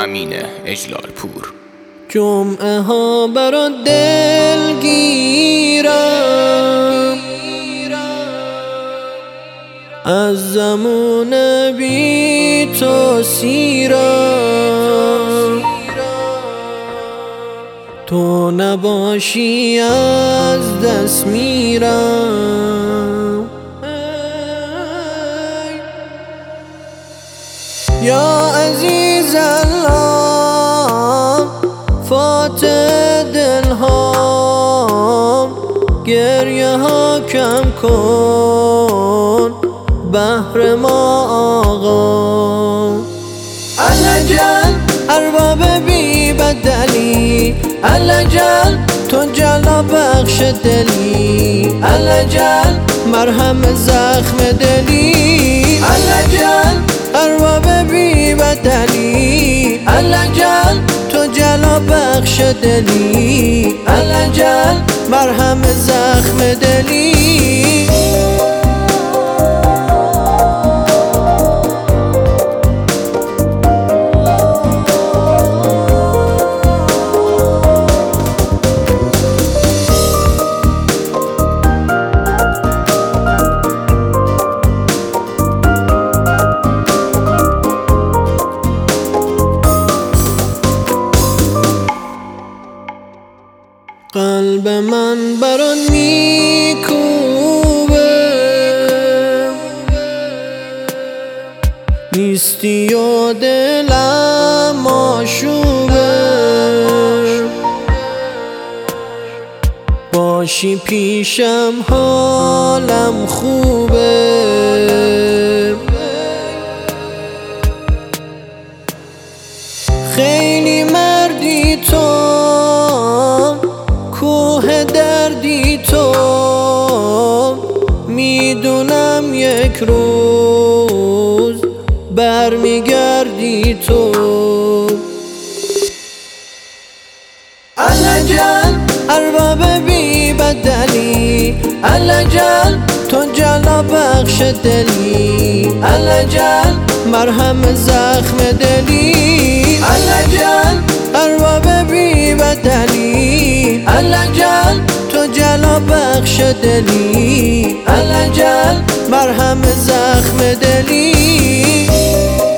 امین اجلال پور. جمعه ها برا دل گیرم، از زمان بی تو سیرم، تو نباشی از دست میرم. یا عزیز الله فاتح دلهام، گریه ها کم کن بهر ما آقا. الجل ارباب بی بدلی، الجل تو جلا بخش دلی، الجل مرهم زخم دلی، الجل ارباب بی بدلی، الجل تو جلا بخش دلی، الجل مرهم زخم دلی. قلب من برات میکوبه، نیستی و دلم آشوبه، باشی پیشم حالم خوبه. خیلی مردی تو، کوه دردی تو، میدونم یک روز برمیگردی تو. الجل ارباب بی بدلی، الجل تو جلا بخش دلی، الجل مرهم زخم دلی، الجل ارباب بی بدلی، الجل تو جلا بخش دلی، الجل مرهم زخم دلی.